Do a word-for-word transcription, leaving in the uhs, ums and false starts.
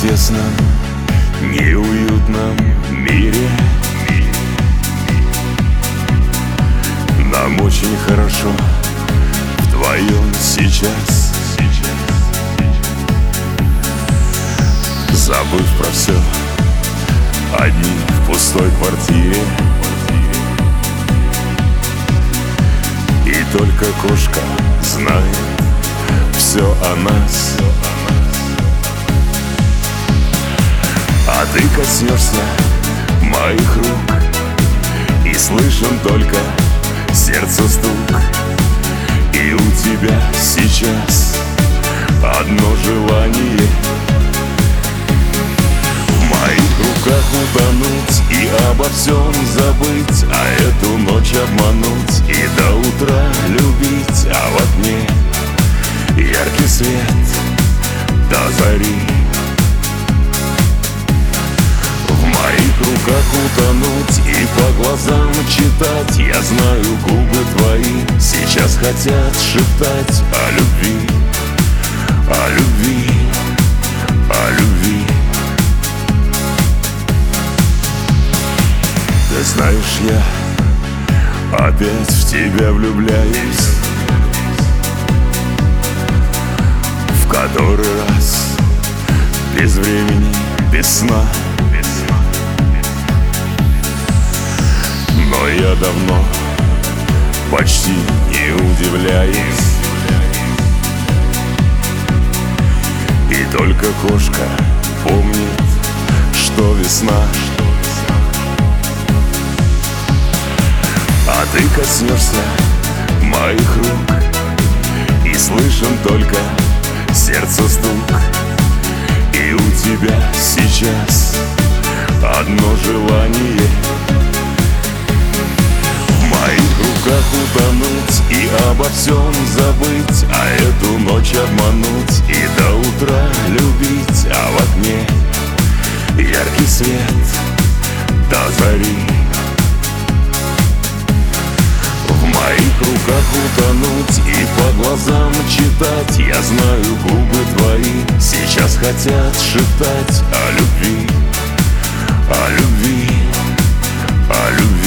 тесном, неуютном мире нам очень хорошо вдвоем сейчас. Забыв про все, одни в пустой квартире, и только кошка знает все о нас. А ты коснешься моих рук, и слышен только сердце стук. И у тебя сейчас одно желание: в моих руках утонуть и обо всем забыть, а эту ночь обмануть и до утра любить. А в окне яркий свет до зари. В моих руках утонуть и по глазам читать. Я знаю, губы твои сейчас хотят шептать о любви, о любви, о любви. Ты знаешь, я опять в тебя влюбляюсь, в который раз, без времени, без сна. Но я давно почти не удивляюсь, и только кошка помнит, что весна. А ты коснешься моих рук, и слышен только сердце стук. И у тебя сейчас одно желание: в моих руках утонуть и обо всем забыть, а эту ночь обмануть и до утра любить. А в окне яркий свет до зари. В моих руках утонуть и по глазам читать. Я знаю, губы твои сейчас хотят шептать о любви, о любви, о любви.